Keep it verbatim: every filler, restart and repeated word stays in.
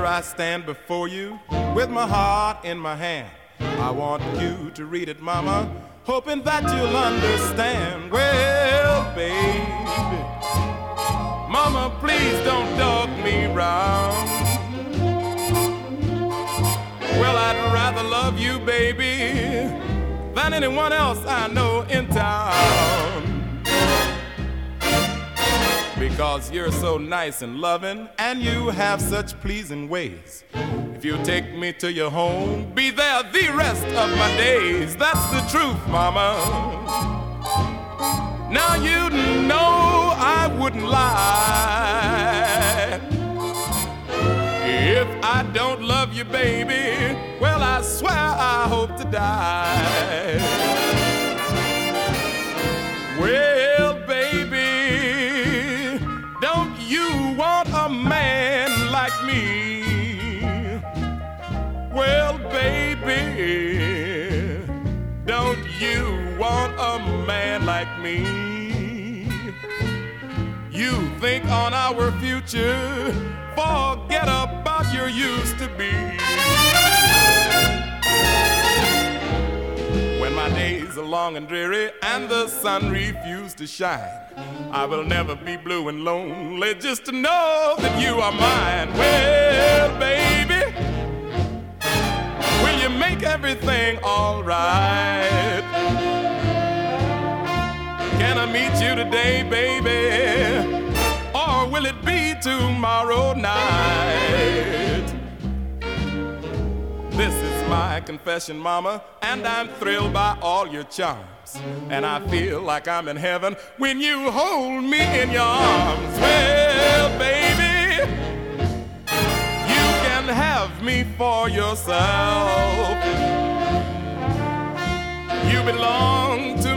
I stand before you with my heart in my hand. I want you to read it, mama, hoping that you'll understand. Well, baby, mama, please don't dog me round. Well, I'd rather love you, baby, than anyone else I know in town. Because you're so nice and loving, and you have such pleasing ways. If you take me to your home, be there the rest of my days. That's the truth, mama. Now you know I wouldn't lie. If I don't love you, baby, well, I swear I hope to die. Well, baby, don't you want a man like me? Well, baby, don't you want a man like me? You think on our future, forget about your used to be. When my days are long and dreary and the sun refuses to shine, I will never be blue and lonely just to know that you are mine. Well, baby, will you make everything all right? Can I meet you today, baby? Or will it be tomorrow night? This is my confession, mama, and I'm thrilled by all your charms. And I feel like I'm in heaven when you hold me in your arms. Well, baby, you can have me for yourself. You belong to